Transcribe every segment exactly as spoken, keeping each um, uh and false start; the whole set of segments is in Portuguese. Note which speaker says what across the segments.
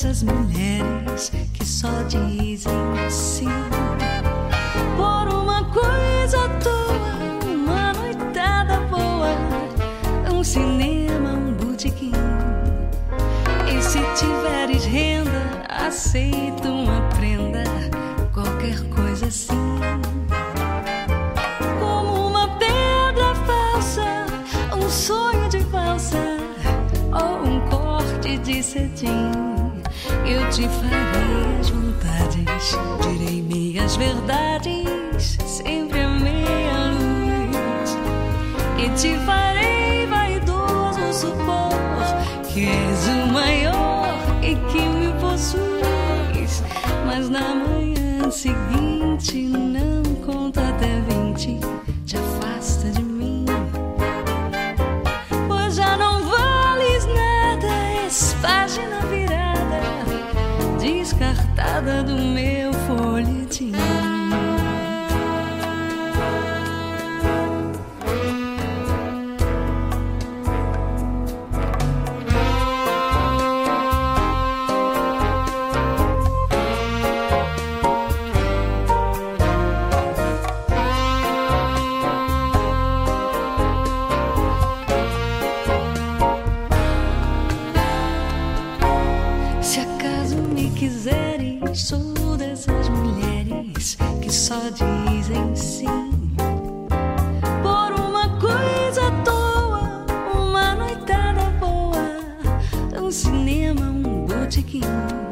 Speaker 1: dessas mulheres que só dizem sim por uma coisa à toa, uma noitada boa, um cinema, um botequim. E se tiveres renda, aceito uma prenda, qualquer coisa assim. Como uma pedra falsa, um sonho de valsa ou um corte de cetim. Eu te farei as vontades, direi meias verdades, sempre a meia luz. E te farei vaidoso supor que és o maior e que me possuis. Mas na manhã seguinte não conta até vinte, te afasta de mim. Pois já não vales nada, és página virada, descartada do meu folhetim. Sou dessas mulheres que só dizem sim por uma coisa à toa, uma noitada boa, um cinema, um botequim.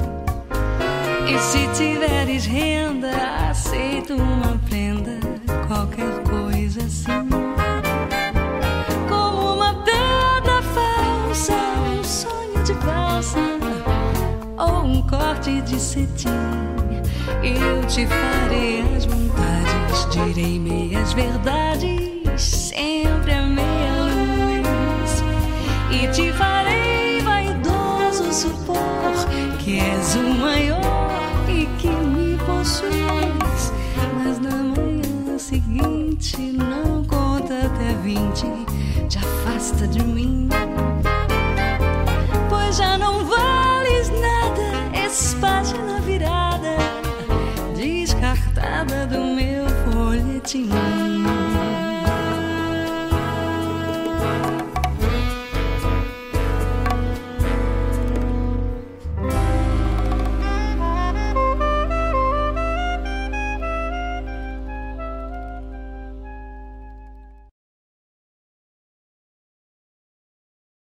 Speaker 1: E se tiveres renda, aceito uma prenda, qualquer coisa assim. Como uma pedra falsa, um sonho de valsa ou um corte de cetim. Eu te farei as vontades, direi meias verdades, sempre a meia luz. E te farei vaidoso supor que és o maior e que me possuis. Mas na manhã seguinte não conta até vinte, te afasta de mim.